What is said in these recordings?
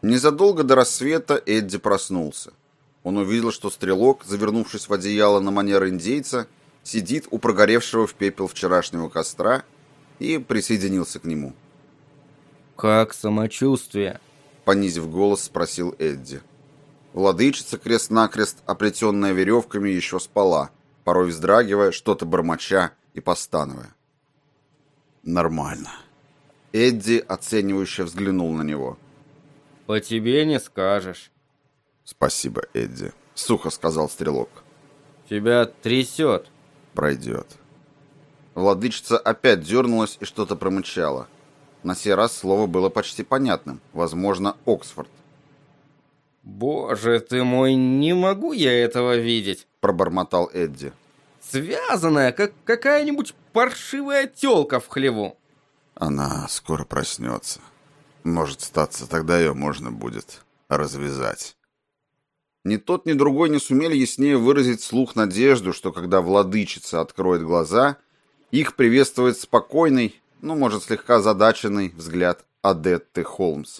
Незадолго до рассвета Эдди проснулся. Он увидел, что стрелок, завернувшись в одеяло на манер индейца, сидит у прогоревшего в пепел вчерашнего костра и присоединился к нему. «Как самочувствие?» — понизив голос, спросил Эдди. Владычица, крест-накрест, оплетенная веревками, еще спала, порой вздрагивая, что-то бормоча и постановая. «Нормально». Эдди оценивающе взглянул на него. «По тебе не скажешь». «Спасибо, Эдди», — сухо сказал стрелок. «Тебя трясет». «Пройдет». Владычица опять дернулась и что-то промычала. На сей раз слово было почти понятным. Возможно, Оксфорд. «Боже ты мой, не могу я этого видеть», — пробормотал Эдди. «Связанная, как какая-нибудь паршивая тёлка в хлеву». «Она скоро проснется. Может, статься, тогда ее можно будет развязать». Ни тот, ни другой не сумели яснее выразить вслух надежду, что когда владычица откроет глаза, их приветствует спокойный, может, слегка озадаченный взгляд Адетты Холмс.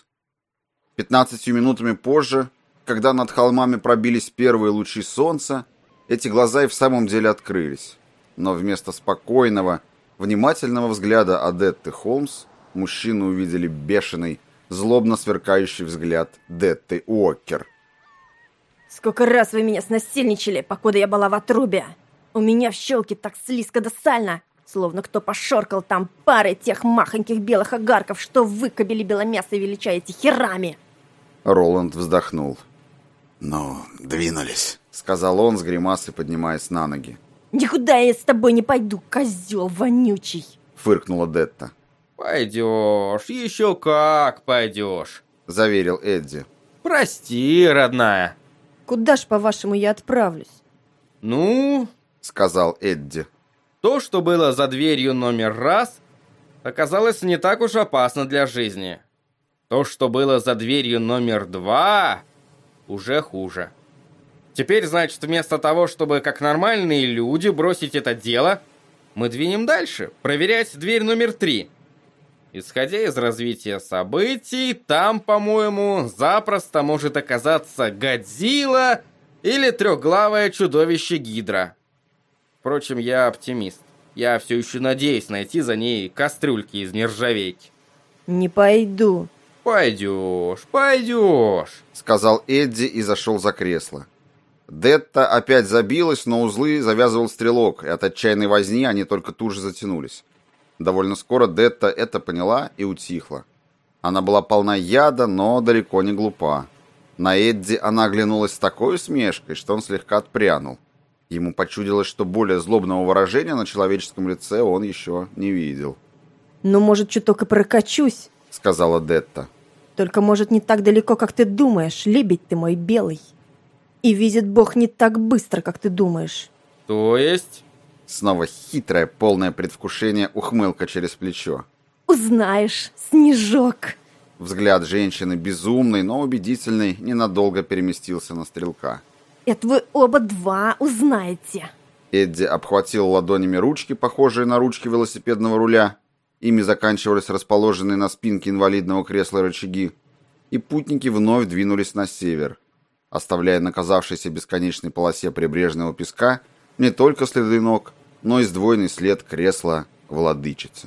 15 минутами позже, когда над холмами пробились первые лучи солнца, эти глаза и в самом деле открылись. Но вместо спокойного, внимательного взгляда Адетты Холмс мужчины увидели бешеный, злобно сверкающий взгляд Детты Уоккер. «Сколько раз вы меня снасильничали, покуда я была в отрубе! У меня в щелке так слизко да сально, словно кто пошоркал там парой тех махоньких белых огарков, что вы, кобели беломясой, величаете херами!» Роланд вздохнул. «Ну, двинулись», — сказал он с гримасой, поднимаясь на ноги. «Никуда я с тобой не пойду, козел вонючий!» — фыркнула Детта. «Пойдешь, еще как пойдешь», — заверил Эдди. «Прости, родная». «Куда ж, по-вашему, я отправлюсь?» «Ну, — сказал Эдди. То, что было за дверью номер раз, оказалось не так уж опасно для жизни. То, что было за дверью номер 2, уже хуже. Теперь, значит, вместо того, чтобы как нормальные люди бросить это дело, мы двинем дальше, проверять дверь номер 3. Исходя из развития событий, там, по-моему, запросто может оказаться Годзилла или трехглавое чудовище Гидра. Впрочем, я оптимист. Я все еще надеюсь найти за ней кастрюльки из нержавейки. «Не пойду». «Пойдешь», — сказал Эдди и зашел за кресло. Детта опять забилась, но узлы завязывал стрелок, и от отчаянной возни они только туже затянулись. Довольно скоро Детта это поняла и утихла. Она была полна яда, но далеко не глупа. На Эдди она оглянулась с такой усмешкой, что он слегка отпрянул. Ему почудилось, что более злобного выражения на человеческом лице он еще не видел. «Ну, может, чуток и прокачусь», — сказала Детта. «Только, может, не так далеко, как ты думаешь, лебедь ты мой белый. И видит Бог не так быстро, как ты думаешь». «То есть?» Снова хитрое, полное предвкушение ухмылка через плечо. «Узнаешь, снежок!» Взгляд женщины, безумный, но убедительный, ненадолго переместился на стрелка. «Это вы оба два узнаете!» Эдди обхватил ладонями ручки, похожие на ручки велосипедного руля. Ими заканчивались расположенные на спинке инвалидного кресла рычаги. И путники вновь двинулись на север, оставляя на казавшейся бесконечной полосе прибрежного песка не только следы ног, но и сдвоенный след кресла владычицы.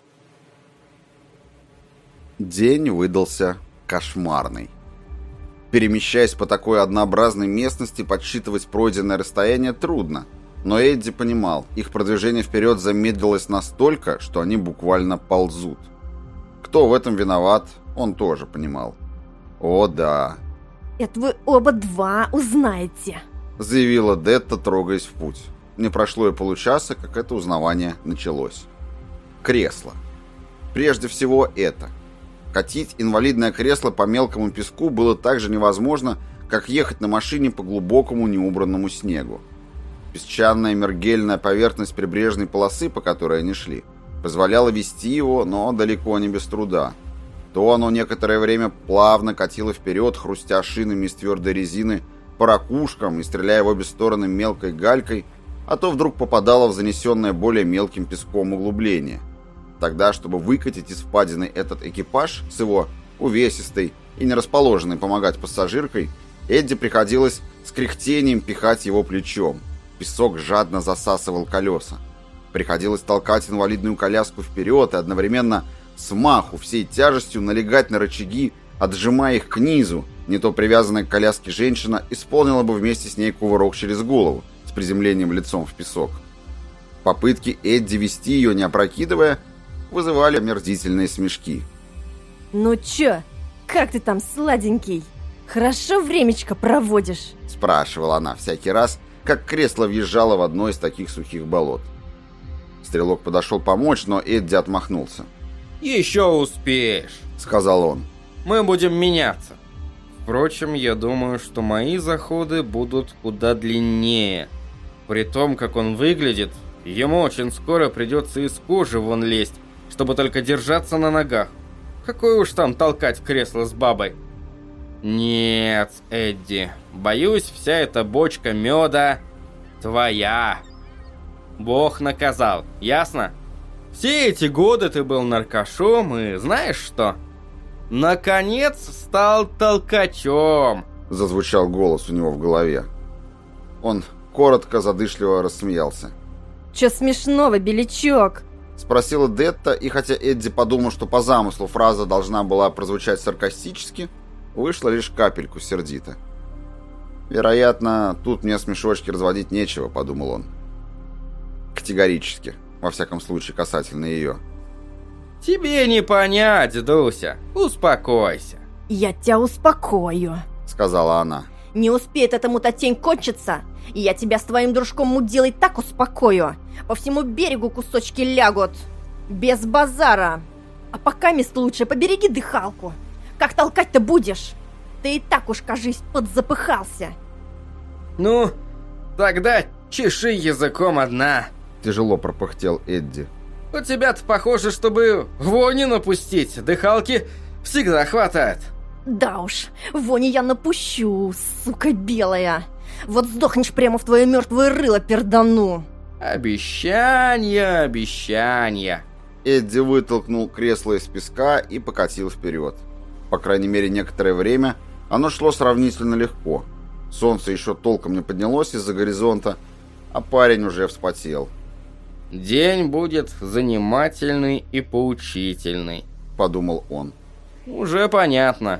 День выдался кошмарный. Перемещаясь по такой однообразной местности, подсчитывать пройденное расстояние трудно, но Эдди понимал, их продвижение вперед замедлилось настолько, что они буквально ползут. Кто в этом виноват, он тоже понимал. «О да!» «Это вы оба два узнаете!» — заявила Детта, трогаясь в путь. Не прошло и получаса, как это узнавание началось. Кресло. Прежде всего это. Катить инвалидное кресло по мелкому песку было так же невозможно, как ехать на машине по глубокому неубранному снегу. Песчаная мергельная поверхность прибрежной полосы, по которой они шли, позволяла вести его, но далеко не без труда. То оно некоторое время плавно катило вперед, хрустя шинами из твердой резины, по ракушкам и стреляя в обе стороны мелкой галькой, а то вдруг попадало в занесенное более мелким песком углубление. Тогда, чтобы выкатить из впадины этот экипаж с его увесистой, и не расположенный помогать пассажиркой, Эдди приходилось с кряхтением пихать его плечом. Песок жадно засасывал колеса. Приходилось толкать инвалидную коляску вперед и одновременно с маху всей тяжестью налегать на рычаги, отжимая их к низу. Не то привязанная к коляске женщина исполнила бы вместе с ней кувырок через голову с приземлением лицом в песок. Попытки Эдди вести ее, не опрокидывая, вызывали омерзительные смешки. «Ну чё, как ты там, сладенький? Хорошо времечко проводишь?» — спрашивала она всякий раз, как кресло въезжало в одно из таких сухих болот. Стрелок подошел помочь, но Эдди отмахнулся. «Еще успеешь», — сказал он. «Мы будем меняться. Впрочем, я думаю, что мои заходы будут куда длиннее. При том, как он выглядит, ему очень скоро придется из кожи вон лезть, чтобы только держаться на ногах. Какое уж там толкать кресло с бабой». «Нет, Эдди, боюсь, вся эта бочка меда твоя. Бог наказал, ясно? Все эти годы ты был наркошом и знаешь что? Наконец стал толкачом!» Зазвучал голос у него в голове. Он коротко, задышливо рассмеялся. «Чё смешного, белячок?» Спросила Детта, и хотя Эдди подумал, что по замыслу фраза должна была прозвучать саркастически, вышло лишь капельку сердито. «Вероятно, тут мне смешочки разводить нечего», — подумал он. Категорически, во всяком случае, касательно ее. «Тебе не понять, Дуся, успокойся». «Я тебя успокою», — сказала она. «Не успеет эта мутатень кончиться, и я тебя с твоим дружком Мудилой так успокою. По всему берегу кусочки лягут. Без базара. А пока мест лучше побереги дыхалку. Как толкать-то будешь? Ты и так уж, кажись, подзапыхался». «Ну, тогда чеши языком одна», — тяжело пропыхтел Эдди. «У тебя-то похоже, чтобы вони напустить, дыхалки всегда хватает». «Да уж, вони я напущу, сука белая. Вот сдохнешь прямо в твое мертвое рыло, пердану». «Обещания, обещания». Эдди вытолкнул кресло из песка и покатил вперед. По крайней мере, некоторое время оно шло сравнительно легко. Солнце еще толком не поднялось из-за горизонта, а парень уже вспотел. «День будет занимательный и поучительный», — подумал он. «Уже понятно».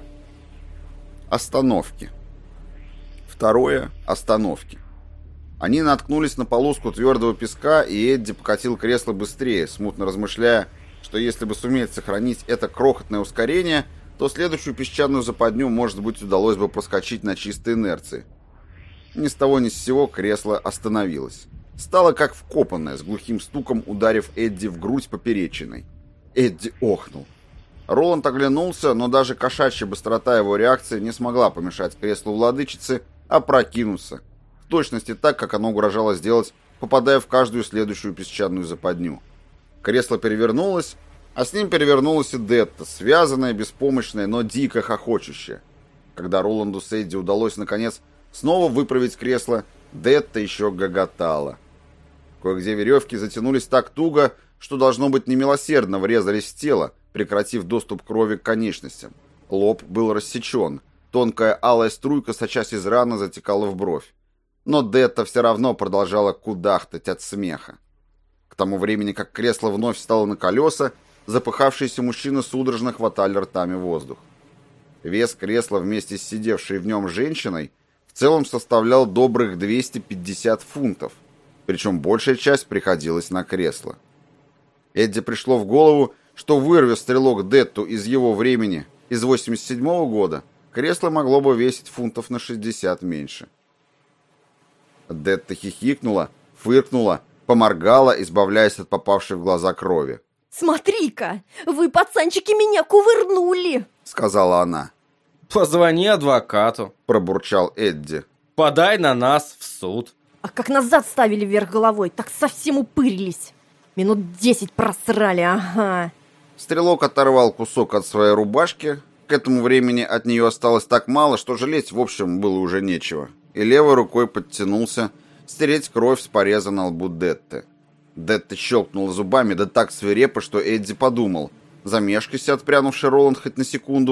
Остановки. Второе — остановки. Они наткнулись на полоску твердого песка, и Эдди покатил кресло быстрее, смутно размышляя, что если бы суметь сохранить это крохотное ускорение, то следующую песчаную западню, может быть, удалось бы проскочить на чистой инерции. Ни с того ни с сего кресло остановилось. Стало как вкопанное, с глухим стуком ударив Эдди в грудь поперечиной. Эдди охнул. Роланд оглянулся, но даже кошачья быстрота его реакции не смогла помешать креслу владычицы опрокинуться. В точности так, как оно угрожало сделать, попадая в каждую следующую песчаную западню. Кресло перевернулось, а с ним перевернулась и Детта, связанная, беспомощная, но дико хохочущая. Когда Роланду с Эдди удалось, наконец, снова выправить кресло, Детта еще гоготала. Кое-где веревки затянулись так туго, что, должно быть, немилосердно врезались в тело, прекратив доступ крови к конечностям. Лоб был рассечен. Тонкая алая струйка, сочась из раны, затекала в бровь. Но Детта все равно продолжала кудахтать от смеха. К тому времени, как кресло вновь встало на колеса, запыхавшиеся мужчины судорожно хватали ртами воздух. Вес кресла вместе с сидевшей в нем женщиной в целом составлял добрых 250 фунтов, причем большая часть приходилась на кресло. Эдди пришло в голову, что вырви стрелок Детту из его времени, из 87-го года, кресло могло бы весить фунтов на 60 меньше. Детта хихикнула, фыркнула, поморгала, избавляясь от попавшей в глаза крови. «Смотри-ка, вы, пацанчики, меня кувырнули!» — сказала она. «Позвони адвокату», — пробурчал Эдди. «Подай на нас в суд». А как назад ставили вверх головой, так совсем упырились. Минут 10 просрали, ага. Стрелок оторвал кусок от своей рубашки. К этому времени от нее осталось так мало, что жалеть, в общем, было уже нечего. И левой рукой подтянулся стереть кровь с пореза на лбу Детты. Детта щелкнула зубами, да так свирепо, что Эдди подумал. Замешкайся, отпрянувший Роланд хоть на секунду,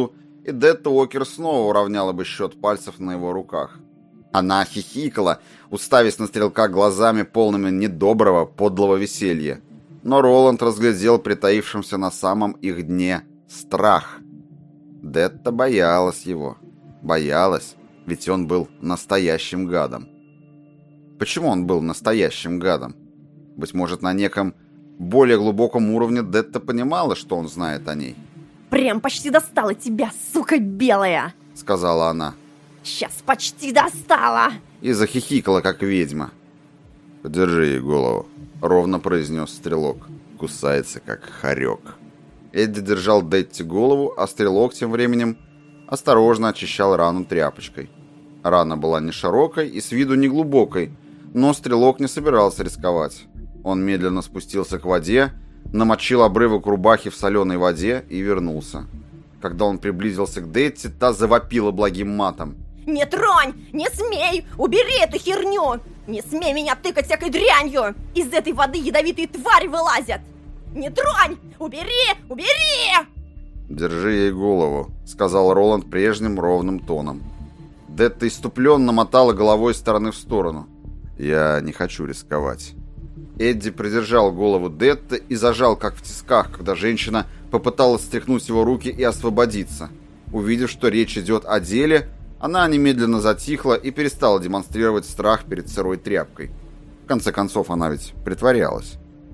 и Детта Уокер снова уравняла бы счет пальцев на его руках. Она хихикала, уставясь на стрелка глазами, полными недоброго, подлого веселья. Но Роланд разглядел притаившимся на самом их дне страх. Детта боялась его. Боялась, ведь он был настоящим гадом. Почему он был настоящим гадом? Быть может, на неком более глубоком уровне Детта понимала, что он знает о ней. «Прям почти достала тебя, сука белая!» — сказала она. «Сейчас почти достала!» И захихикала, как ведьма. «Подержи ей голову», — ровно произнес стрелок. «Кусается, как хорек». Эдди держал Детти голову, а стрелок тем временем осторожно очищал рану тряпочкой. Рана была не широкой и с виду не глубокой, но стрелок не собирался рисковать. Он медленно спустился к воде, намочил обрывок рубахи в соленой воде и вернулся. Когда он приблизился к Детти, та завопила благим матом. «Не тронь! Не смей! Убери эту херню! Не смей меня тыкать всякой дрянью! Из этой воды ядовитые твари вылазят! Не тронь! Убери! Убери!» «Держи ей голову», — сказал Роланд прежним ровным тоном. Детта иступленно мотала головой из стороны в сторону. «Я не хочу рисковать». Эдди придержал голову Детты и зажал, как в тисках, когда женщина попыталась стряхнуть его руки и освободиться. Увидев, что речь идет о деле, она немедленно затихла и перестала демонстрировать страх перед сырой тряпкой. В конце концов, она ведь притворялась.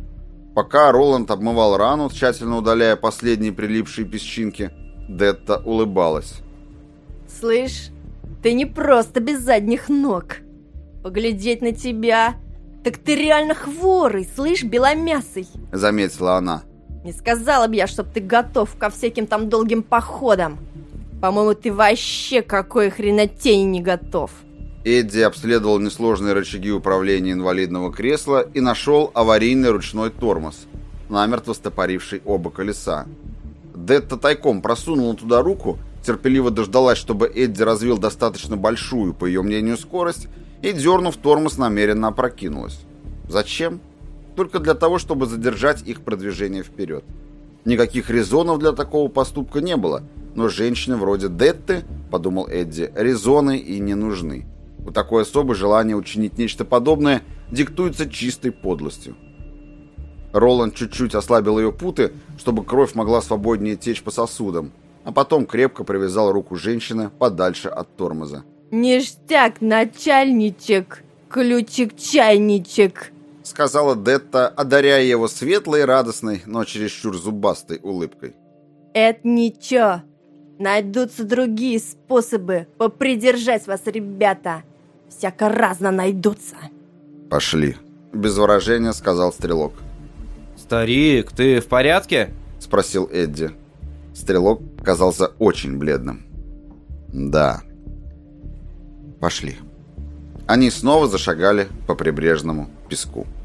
Пока Роланд обмывал рану, тщательно удаляя последние прилипшие песчинки, Детта улыбалась. «Слышь, ты не просто без задних ног. Поглядеть на тебя, так ты реально хворый, слышь, беломясый», — заметила она. «Не сказала бы я, чтоб ты готов ко всяким там долгим походам. По-моему, ты вообще какой хренотени не готов». Эдди обследовал несложные рычаги управления инвалидного кресла и нашел аварийный ручной тормоз, намертво стопоривший оба колеса. Детта тайком просунула туда руку, терпеливо дождалась, чтобы Эдди развил достаточно большую, по ее мнению, скорость, и, дернув тормоз, намеренно опрокинулась. Зачем? Только для того, чтобы задержать их продвижение вперед. Никаких резонов для такого поступка не было, но женщины вроде Детты, подумал Эдди, резоны и не нужны. У такой особы желание учинить нечто подобное диктуется чистой подлостью. Роланд чуть-чуть ослабил ее путы, чтобы кровь могла свободнее течь по сосудам, а потом крепко привязал руку женщины подальше от тормоза. «Ништяк, начальничек, ключик-чайничек», — сказала Детта, одаряя его светлой, радостной, но чересчур зубастой улыбкой. «Это ничего. Найдутся другие способы попридержать вас, ребята. Всяко разно найдутся». «Пошли», — без выражения сказал стрелок. «Старик, ты в порядке?» — спросил Эдди. Стрелок казался очень бледным. «Да». «Пошли». Они снова зашагали по прибрежному песку.